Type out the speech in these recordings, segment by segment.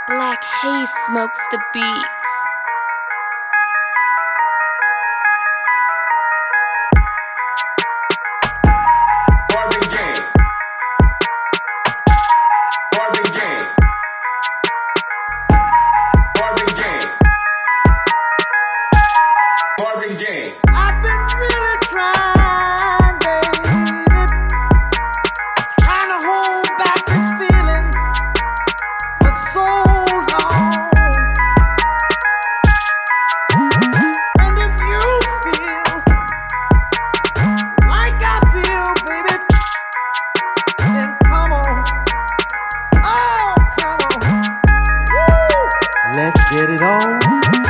Black haze smokes the beats. Marvin Gaye. Marvin Gaye. Marvin Gaye. Marvin Gaye. I've been really trying, baby, trying to hold back this feeling for so long. And if you feel like I feel, baby, then come on, oh, come on, woo, let's get it on.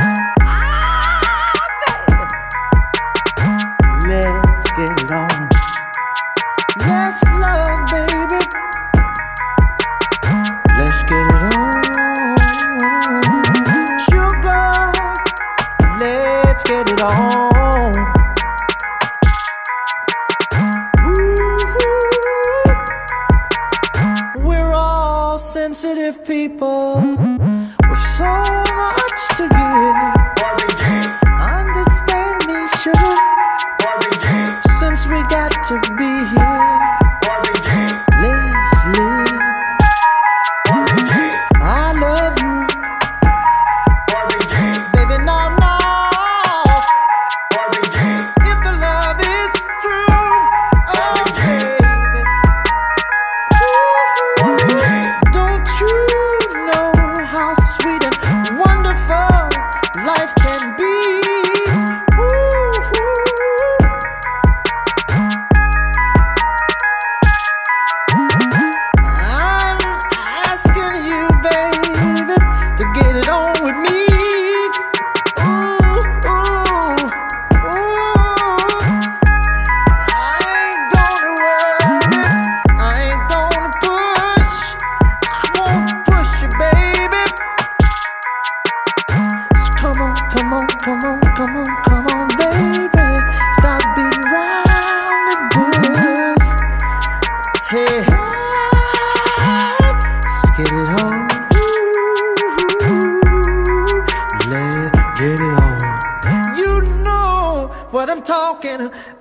Let's get it on. Yes, love, baby. Let's get it on. Sugar, let's get it on. Ooh, we're all sensitive people with so much to give. Marvin Gaye. Understand me, sugar. Marvin Gaye. Since we got to be here, Marvin Gaye. let's live. Marvin Gaye. I love you, Marvin Gaye. baby, no, no. Marvin Gaye. If the love is true, oh, baby. Marvin Gaye. Don't you know how sweet and wonderful life can be? I'm asking you, baby, to get it on with me. Ooh, ooh, ooh. I ain't gonna worry, I ain't gonna push. I won't push you, baby. So come on, come on, come on, come on, come on, baby. Stop beating round the bush. Hey, hey, let's get it on. Ooh, let's get it on. You know what I'm talking